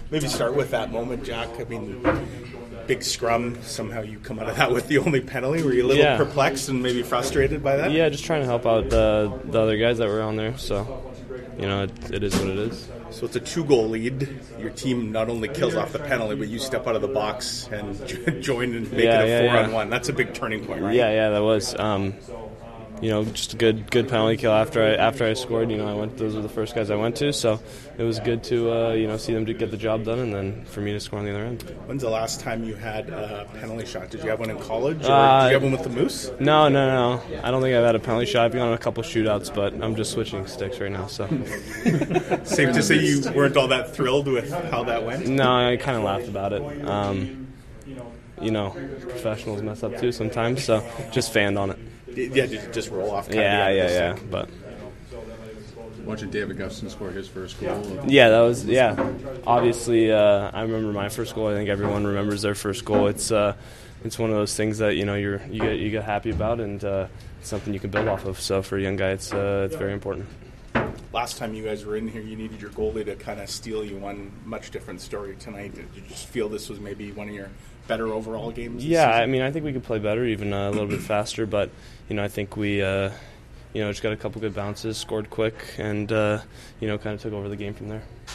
Maybe start with that moment, Jack. I mean, big scrum. Somehow you come out of that with the only penalty. Were you a little perplexed and maybe frustrated by that? Yeah, just trying to help out the other guys that were on there. So, it is what it is. So it's a 2-goal lead. Your team not only kills off the penalty, but you step out of the box and join and make it a 4-on-1. That's a big turning point, right? Yeah, that was. Just a good penalty kill after I scored. Those were the first guys I went to, so it was good to see them to get the job done, and then for me to score on the other end. When's the last time you had a penalty shot? Did you have one in college, or did you have one with the Moose? No. I don't think I've had a penalty shot. I've been on a couple shootouts, but I'm just switching sticks right now. So safe to say you weren't all that thrilled with how that went? No, I kind of laughed about it. Professionals mess up too sometimes, so just fanned on it. Yeah, did you just roll off? Yeah. But watching David Gustin score his first goal. Yeah, that was obviously, I remember my first goal. I think everyone remembers their first goal. It's one of those things that you get happy about, and it's something you can build off of. So for a young guy, it's very important. Last time you guys were in here, you needed your goalie to kind of steal you. One much different story tonight. Did you just feel this was maybe one of your better overall games? Yeah, I mean, I think we could play better, even a little bit faster. But I think we, just got a couple good bounces, scored quick, and kind of took over the game from there.